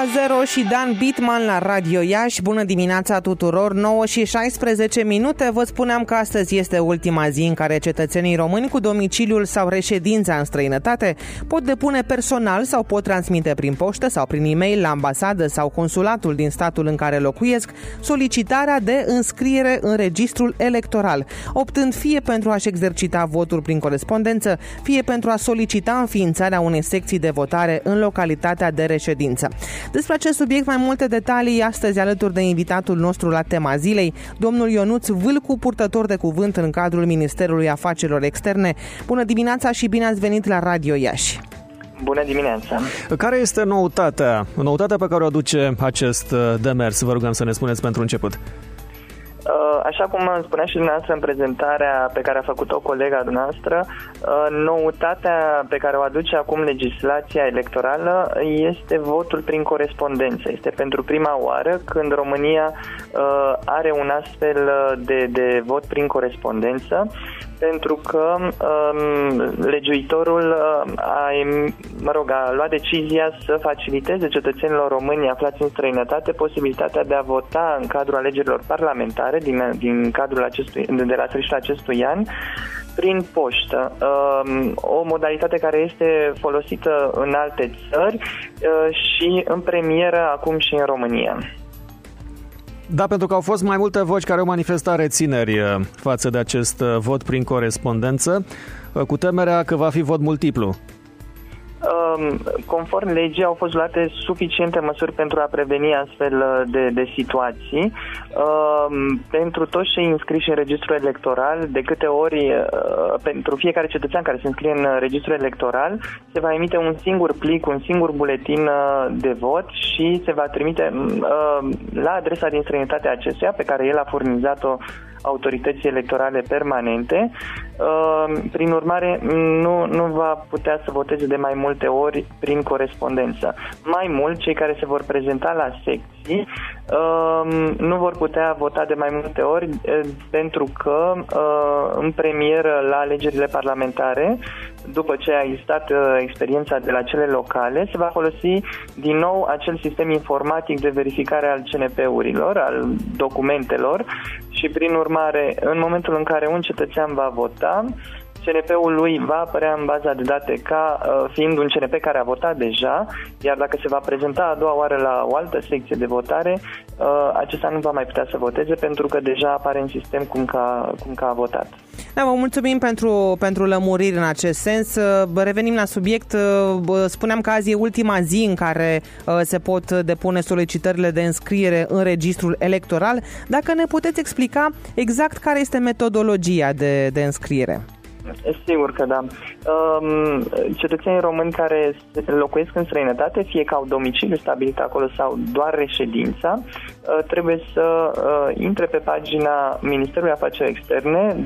0 și Dan Bitman la Radio Iași. Bună dimineața tuturor, 9 și 16 minute. Vă spuneam că astăzi este ultima zi în care cetățenii români cu domiciliul sau reședința în străinătate pot depune personal sau pot transmite prin poștă sau prin e-mail la ambasadă sau consulatul din statul în care locuiesc solicitarea de înscriere în registrul electoral, optând fie pentru a-și exercita votul prin corespondență, fie pentru a solicita înființarea unei secții de votare în localitatea de reședință. Despre acest subiect mai multe detalii astăzi alături de invitatul nostru la tema zilei, domnul Ionuț Vâlcu, purtător de cuvânt în cadrul Ministerului Afacerilor Externe. Bună dimineața și bine ați venit la Radio Iași. Bună dimineața! Care este noutatea pe care o aduce acest demers? Vă rugăm să ne spuneți pentru început. Așa cum spunea și dumneavoastră în prezentarea pe care a făcut-o colega dumneavoastră, noutatea pe care o aduce acum legislația electorală este votul prin corespondență. Este pentru prima oară când România are un astfel de vot prin corespondență, pentru că legiuitorul a luat decizia să faciliteze cetățenilor români aflați în străinătate posibilitatea de a vota în cadrul alegerilor parlamentare din cadrul de la sfârșitul acestui an prin poștă, o modalitate care este folosită în alte țări și în premieră acum și în România. Da, pentru că au fost mai multe voci care au manifestat rețineri față de acest vot prin corespondență, cu temerea că va fi vot multiplu. Conform legii au fost luate suficiente măsuri pentru a preveni astfel de situații. Pentru toți cei înscriși în registrul electoral, de câte ori pentru fiecare cetățean care se înscrie în registrul electoral, se va emite un singur plic, un singur buletin de vot și se va trimite la adresa din străinătatea acestuia pe care el a furnizat-o autorității electorale permanente. Prin urmare, nu va putea să voteze de mai multe ori prin corespondență. Mai mult, cei care se vor prezenta la secții nu vor putea vota de mai multe ori pentru că în premieră la alegerile parlamentare, după ce a existat experiența de la cele locale, se va folosi din nou acel sistem informatic de verificare al CNP-urilor, al documentelor și prin urmare, în momentul în care un cetățean va vota, CNP-ul lui va apărea în baza de date ca fiind un CNP care a votat deja, iar dacă se va prezenta a doua oară la o altă secție de votare, acesta nu va mai putea să voteze pentru că deja apare în sistem cum că a votat. Da, vă mulțumim pentru lămuriri în acest sens. Revenim la subiect. Spuneam că azi e ultima zi în care se pot depune solicitările de înscriere în registrul electoral. Dacă ne puteți explica exact care este metodologia de înscriere? Sigur că da. Cetățenii români care locuiesc în străinătate, fie că au domiciliu stabilit acolo sau doar reședința, trebuie să intre pe pagina Ministerului Afacerilor Externe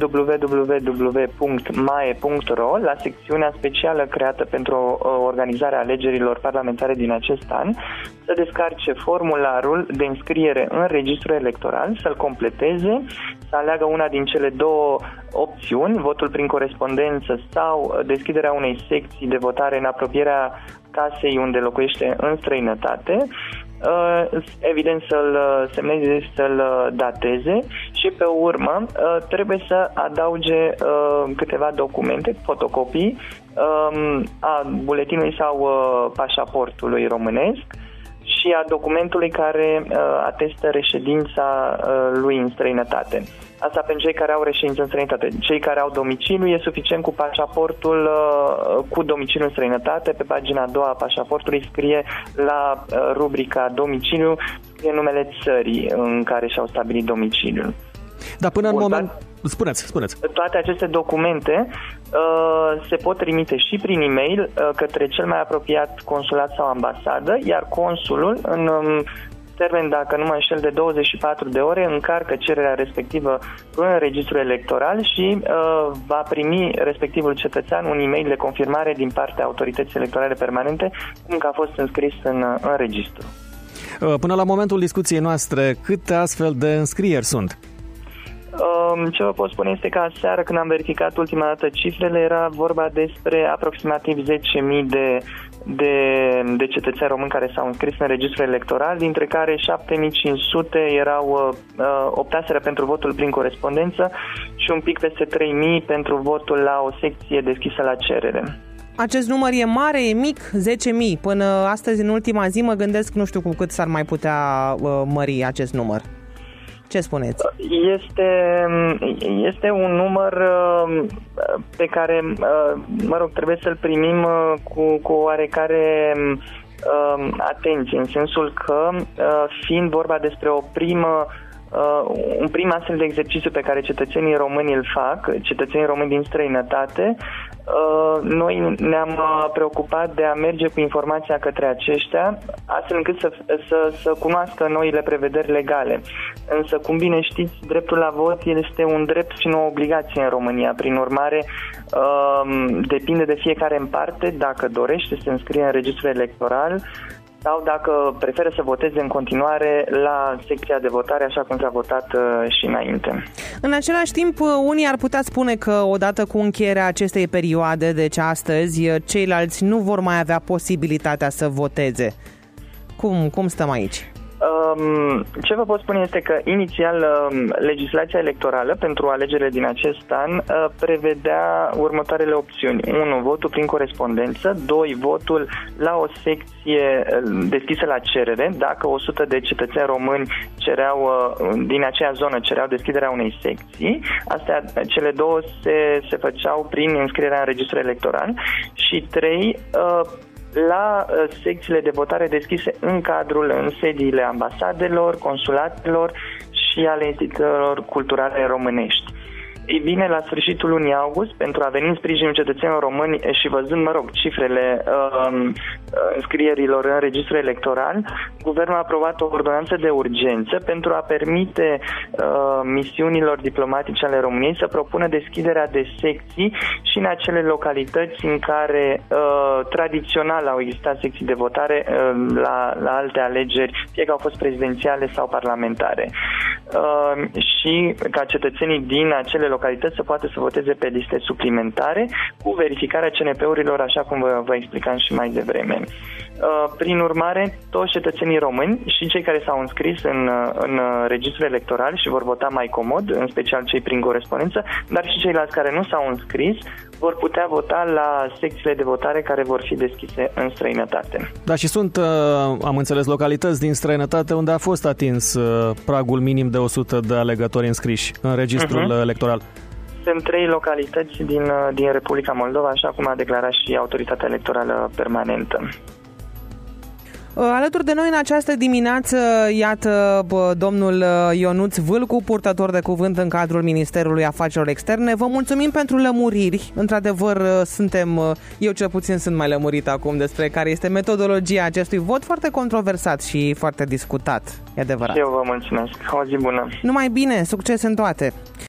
www.mae.ro la secțiunea specială creată pentru organizarea alegerilor parlamentare din acest an, să descarce formularul de înscriere în registrul electoral, să-l completeze, să aleagă una din cele două opțiuni, votul prin corespondență sau deschiderea unei secții de votare în apropierea casei unde locuiește în străinătate, evident să-l semneze, să-l dateze și pe urmă trebuie să adauge câteva documente, fotocopii a buletinului sau pașaportului românesc și a documentului care atestă reședința lui în străinătate. Asta pentru cei care au reședință în străinătate. Cei care au domiciliu, e suficient cu pașaportul cu domiciliu în străinătate. Pe pagina a doua a pașaportului scrie la rubrica domiciliu, scrie numele țării în care și-au stabilit domiciliul. Dar până în moment... Spuneți. Toate aceste documente se pot trimite și prin e-mail către cel mai apropiat consulat sau ambasadă, iar consulul în termen, dacă nu mă înșel, de 24 de ore, încarcă cererea respectivă în registrul electoral și va primi respectivul cetățean un e-mail de confirmare din partea autorității electorale permanente, cum că a fost înscris în registru. Până la momentul discuției noastre, câte astfel de înscrieri sunt? Ce vă pot spune este că aseară, când am verificat ultima dată cifrele, era vorba despre aproximativ 10.000 de cetățeni români care s-au înscris în registrul electoral, dintre care 7500 optaseră pentru votul prin corespondență și un pic peste 3000 pentru votul la o secție deschisă la cerere. Acest număr e mare, e mic? 10.000. Până astăzi, în ultima zi, mă gândesc, nu știu cu cât s-ar mai putea mări acest număr. Ce spuneți? Este un număr pe care, trebuie să-l primim cu oarecare atenție, în sensul că, fiind vorba despre un prim astfel de exercițiu pe care cetățenii români îl fac, cetățenii români din străinătate, noi ne-am preocupat de a merge cu informația către aceștia, astfel încât să cunoască noile prevederi legale. Însă, cum bine știți, dreptul la vot este un drept și nu o obligație în România. Prin urmare, depinde de fiecare în parte dacă dorește să se înscrie în registrul electoral sau dacă preferă să voteze în continuare la secția de votare, așa cum s-a votat și înainte. În același timp, unii ar putea spune că odată cu încheierea acestei perioade, deci astăzi, ceilalți nu vor mai avea posibilitatea să voteze. Cum stăm aici? Ce vă pot spune este că inițial legislația electorală pentru alegerile din acest an prevedea următoarele opțiuni. 1. Votul prin corespondență. 2. Votul la o secție deschisă la cerere. Dacă 100 de cetățeni români din acea zonă cereau deschiderea unei secții, astea, cele două se făceau prin înscrierea în registrul electoral. Și 3. La secțiile de votare deschise în sediile ambasadelor, consulatelor și ale instituțiilor culturale românești. Ei bine, la sfârșitul lunii august, pentru a veni în sprijinul cetățenilor români și văzând, cifrele înscrierilor în registrul electoral, Guvernul a aprobat o ordonanță de urgență pentru a permite misiunilor diplomatice ale României să propună deschiderea de secții și în acele localități în care tradițional au existat secții de votare la alte alegeri, fie că au fost prezidențiale sau parlamentare. Și ca cetățenii din acele localități să poată să voteze pe liste suplimentare cu verificarea CNP-urilor, așa cum vă explicam și mai devreme. Prin urmare, toți cetățenii români și cei care s-au înscris în registrul electoral și vor vota mai comod, în special cei prin corespondență, dar și ceilalți care nu s-au înscris, vor putea vota la secțiile de votare care vor fi deschise în străinătate. Da, și sunt, am înțeles, localități din străinătate unde a fost atins pragul minim de 100 de alegători înscriși în registrul electoral. Sunt 3 localități din Republica Moldova, așa cum a declarat și Autoritatea Electorală Permanentă. Alături de noi în această dimineață, iată, domnul Ionuț Vâlcu, purtător de cuvânt în cadrul Ministerului Afacerilor Externe. Vă mulțumim pentru lămuriri. Într-adevăr, eu cel puțin sunt mai lămurit acum despre care este metodologia acestui vot, foarte controversat și foarte discutat. E adevărat. Eu vă mulțumesc. O zi bună. Numai bine, succes în toate.